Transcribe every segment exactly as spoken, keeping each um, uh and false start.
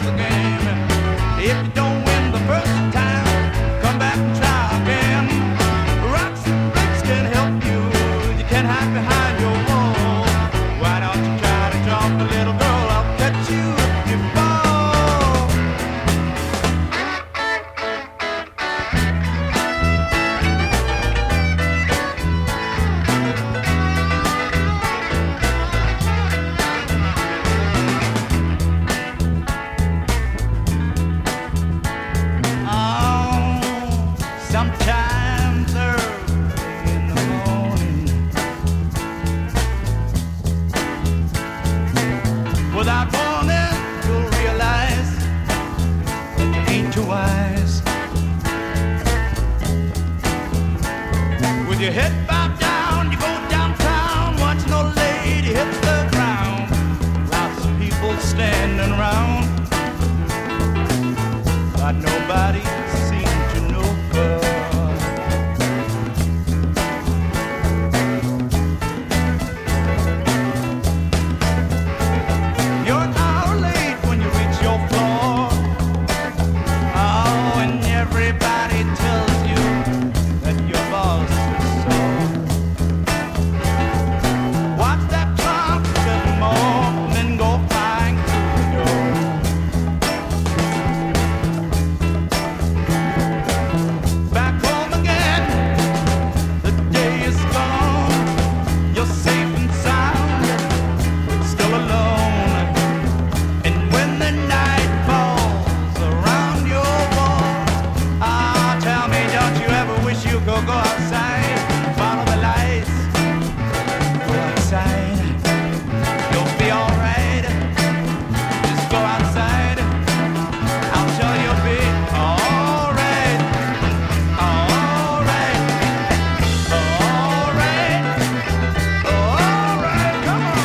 plays the game. If you don't win the first time, come back and try again. Rocks and bricks can help you. You can't hide behind your wall. Why don't you try to jump a little girl? I'll catch you if you fall. Sometimes early in the morning, without warning, you'll realize that you ain't too wise. With your head bowed down, you go downtown, watch no lady hit the ground. Lots of people standing around, but nobody seems to know her. Everybody tells you that your boss is sore. Watch that trunk get more and then go flying through the door. Back home again, the day is gone. You're safe and sound, but still alone. And when the night falls around your wall, ah, tell me, don't you ever wish you could go outside, follow the lights, go outside, you'll be alright, just go outside, I'm sure you'll be alright, alright, alright, alright, come on.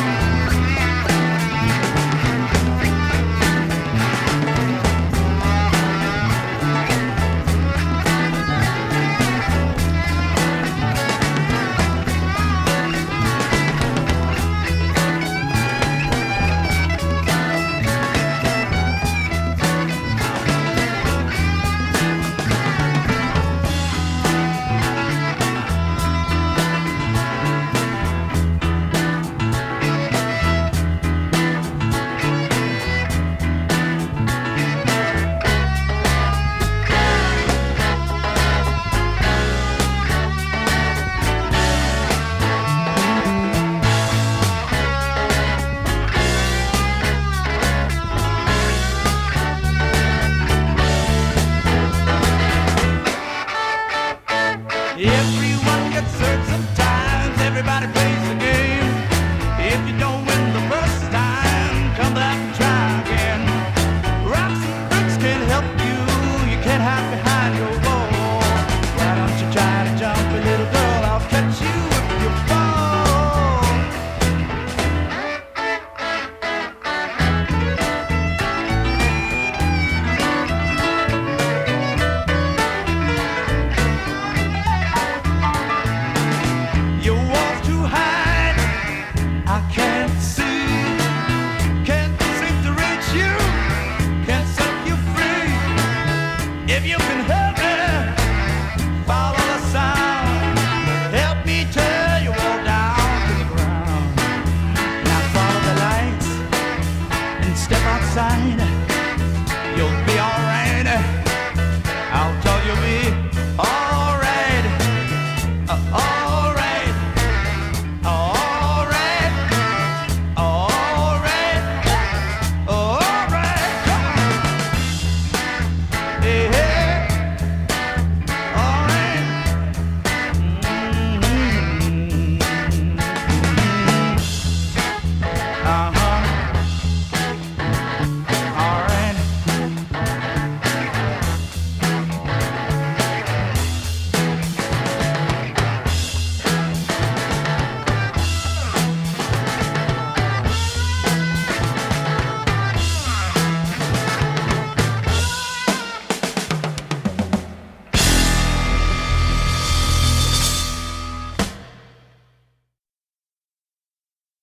Everyone gets hurt sometimes, everybody plays the game. If you don't win the first time, come back and try again. Rocks and bricks can help you, you can't hide behind your wall. Why don't you try to jump a little girl, I'll catch you if you fall. Your wall's too high, I can't see, can't seem to reach you, can't set you free. If you can help me, follow the sound, help me tear your wall down to the ground. Now follow the lights and step outside.